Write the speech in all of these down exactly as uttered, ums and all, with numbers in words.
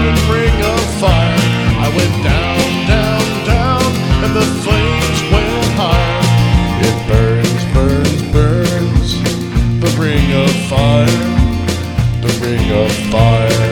burning ring of fire. I went down, down, down, and the flames went higher. It burns, burns, burns, the ring of fire, the ring of fire.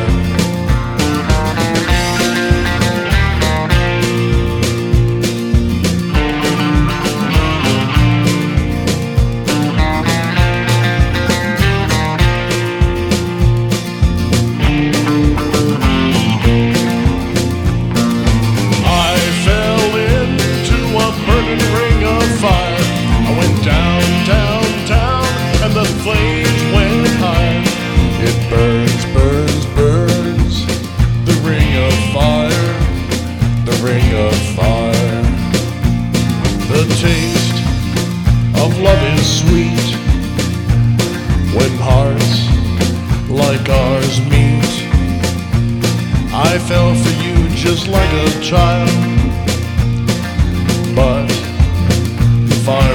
The taste of love is sweet when hearts like ours meet. I fell for you just like a child, but the fire